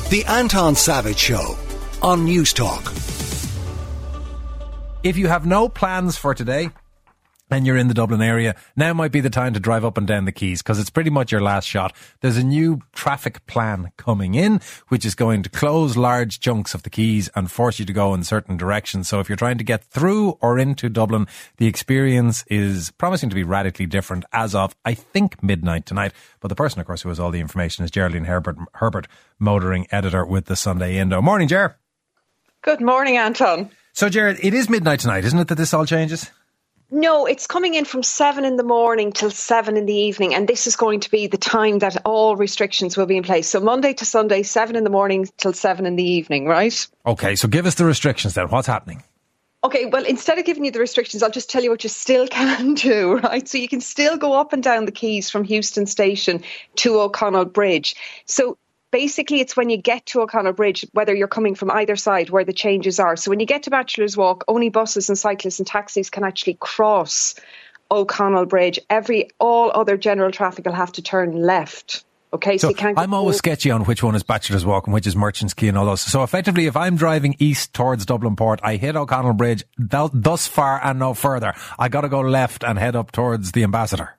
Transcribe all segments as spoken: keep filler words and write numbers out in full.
The Anton Savage Show on News Talk. If you have no plans for today and you're in the Dublin area, now might be the time to drive up and down the Quays, because it's pretty much your last shot. There's a new traffic plan coming in, which is going to close large chunks of the Quays and force you to go in certain directions. So if you're trying to get through or into Dublin, the experience is promising to be radically different as of, I think, midnight tonight. But the person, of course, who has all the information is Geraldine Herbert, Herbert, motoring editor with the Sunday Indo. Morning, Ger. Good morning, Anton. So, Gerard, it is midnight tonight, isn't it, that this all changes? No, it's coming in from seven in the morning till seven in the evening, and this is going to be the time that all restrictions will be in place. So Monday to Sunday, seven in the morning till seven in the evening, right? Okay, so give us the restrictions then. What's happening? Okay, well, instead of giving you the restrictions, I'll just tell you what you still can do, right? So you can still go up and down the Quays from Heuston Station to O'Connell Bridge. So basically, it's when you get to O'Connell Bridge, whether you're coming from either side, where the changes are. So when you get to Bachelor's Walk, only buses and cyclists and taxis can actually cross O'Connell Bridge. Every all other general traffic will have to turn left. Okay, so, so you can't. I'm always sketchy on which one is Bachelor's Walk and which is Merchants Quay and all those. So effectively, if I'm driving east towards Dublin Port, I hit O'Connell Bridge th- thus far and no further. I got to go left and head up towards the Ambassador.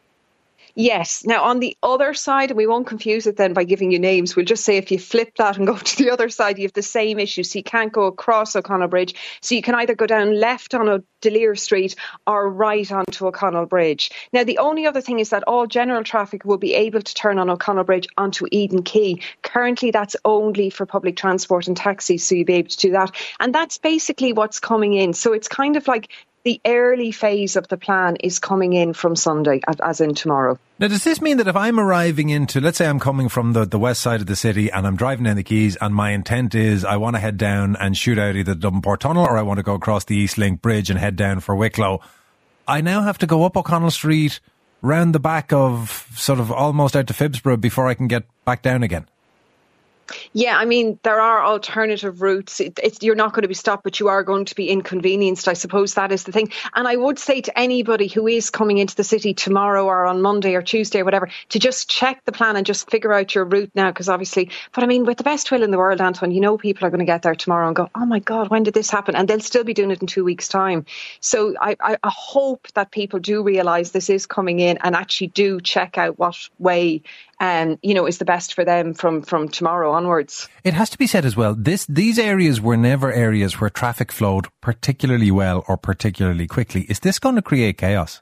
Yes. Now, on the other side, and we won't confuse it then by giving you names, we'll just say if you flip that and go to the other side, you have the same issue. So you can't go across O'Connell Bridge. So you can either go down left on O'Delear Street or right onto O'Connell Bridge. Now, the only other thing is that all general traffic will be able to turn on O'Connell Bridge onto Eden Quay. Currently, that's only for public transport and taxis, so you'll be able to do that. And that's basically what's coming in. So it's kind of like the early phase of the plan is coming in from Sunday, as in tomorrow. Now, does this mean that if I'm arriving into, let's say I'm coming from the, the west side of the city and I'm driving down the Quays and my intent is I want to head down and shoot out either the Dublin Port Tunnel or I want to go across the East Link Bridge and head down for Wicklow, I now have to go up O'Connell Street, round the back of sort of almost out to Phibsborough before I can get back down again? Yeah, I mean, there are alternative routes. It, it's, you're not going to be stopped, but you are going to be inconvenienced. I suppose that is the thing. And I would say to anybody who is coming into the city tomorrow or on Monday or Tuesday or whatever, to just check the plan and just figure out your route now, because obviously, but I mean, with the best will in the world, Anton, you know people are going to get there tomorrow and go, oh my God, when did this happen? And they'll still be doing it in two weeks' time. So I, I, I hope that people do realise this is coming in and actually do check out what way Um, you know, is the best for them from, from tomorrow onwards. It has to be said as well, this these areas were never areas where traffic flowed particularly well or particularly quickly. Is this going to create chaos?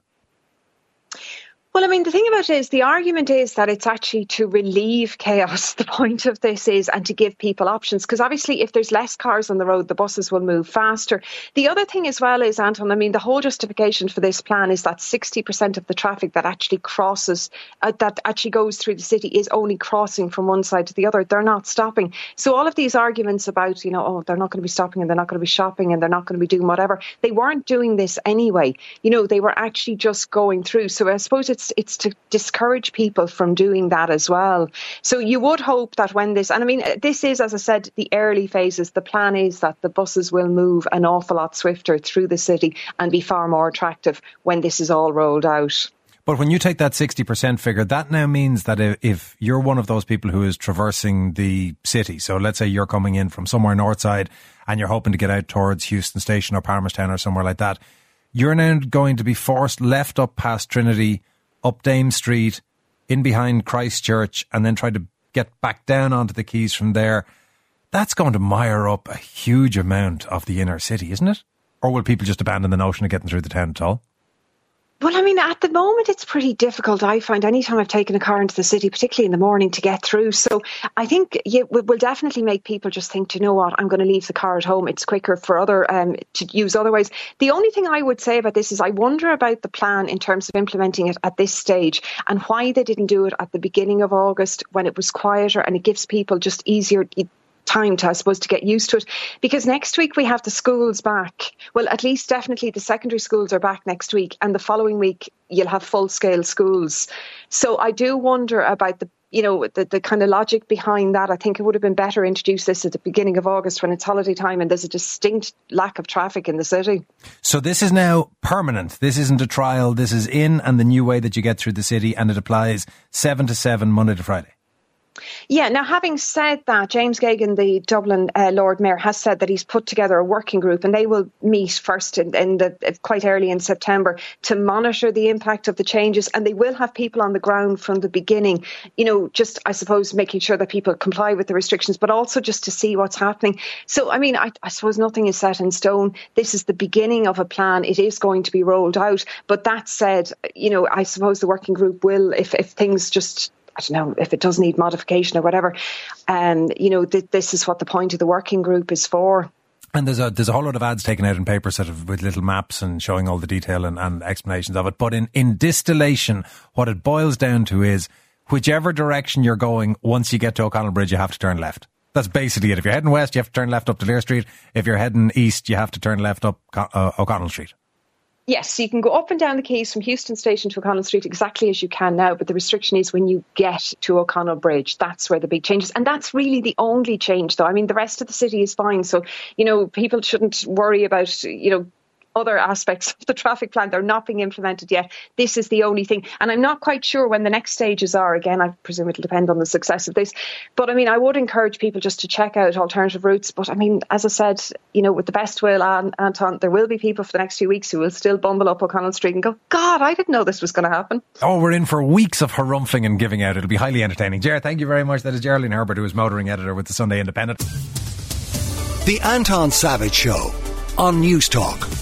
Well, I mean, the thing about it is the argument is that it's actually to relieve chaos. The point of this is, and to give people options, because obviously if there's less cars on the road, the buses will move faster. The other thing as well is, Anton, I mean, the whole justification for this plan is that sixty percent of the traffic that actually crosses, uh, that actually goes through the city is only crossing from one side to the other. They're not stopping. So all of these arguments about, you know, oh, they're not going to be stopping and they're not going to be shopping and they're not going to be doing whatever. They weren't doing this anyway. You know, they were actually just going through. So I suppose it's It's to discourage people from doing that as well. So you would hope that when this, and I mean, this is, as I said, the early phases. The plan is that the buses will move an awful lot swifter through the city and be far more attractive when this is all rolled out. But when you take that sixty percent figure, that now means that if you're one of those people who is traversing the city, so let's say you're coming in from somewhere north side and you're hoping to get out towards Heuston Station or Palmerstown or somewhere like that, you're now going to be forced left up past Trinity, up Dame Street, in behind Christchurch, and then try to get back down onto the Quays from there. That's going to mire up a huge amount of the inner city, isn't it? Or will people just abandon the notion of getting through the town at all? Well, I mean, at the moment, it's pretty difficult. I find anytime I've taken a car into the city, particularly in the morning, to get through. So I think yeah, it will definitely make people just think, you know what, I'm going to leave the car at home. It's quicker for other um, to use otherwise. The only thing I would say about this is I wonder about the plan in terms of implementing it at this stage and why they didn't do it at the beginning of August when it was quieter and it gives people just easier time to, I suppose, to get used to it. Because next week we have the schools back. Well, at least definitely the secondary schools are back next week. And the following week you'll have full-scale schools. So I do wonder about the you know, the, the kind of logic behind that. I think it would have been better to introduce this at the beginning of August when it's holiday time and there's a distinct lack of traffic in the city. So this is now permanent. This isn't a trial. This is in and the new way that you get through the city, and it applies seven to seven Monday to Friday. Yeah, now having said that, James Geoghegan, the Dublin uh, Lord Mayor, has said that he's put together a working group and they will meet first in, in the quite early in September to monitor the impact of the changes, and they will have people on the ground from the beginning, you know, just I suppose making sure that people comply with the restrictions, but also just to see what's happening. So, I mean, I, I suppose nothing is set in stone. This is the beginning of a plan. It is going to be rolled out. But that said, you know, I suppose the working group will, if, if things just I don't know, if it does need modification or whatever, um, you know, th- this is what the point of the working group is for. And there's a there's a whole lot of ads taken out in paper sort of with little maps and showing all the detail and, and explanations of it. But in, in distillation, what it boils down to is whichever direction you're going, once you get to O'Connell Bridge, you have to turn left. That's basically it. If you're heading west, you have to turn left up to Lear Street. If you're heading east, you have to turn left up uh, O'Connell Street. Yes, you can go up and down the quays from Houston Station to O'Connell Street exactly as you can now, but the restriction is when you get to O'Connell Bridge. That's where the big change is. And that's really the only change, though. I mean, the rest of the city is fine. So, you know, people shouldn't worry about, you know, other aspects of the traffic plan. They're not being implemented yet. This is the only thing. And I'm not quite sure when the next stages are. Again, I presume it'll depend on the success of this. But I mean, I would encourage people just to check out alternative routes. But I mean, as I said, you know, with the best will, Anton, there will be people for the next few weeks who will still bumble up O'Connell Street and go, God, I didn't know this was going to happen. Oh, we're in for weeks of harumphing and giving out. It'll be highly entertaining. Ger, thank you very much. That is Geraldine Herbert, who is motoring editor with the Sunday Independent. The Anton Savage Show on News Talk.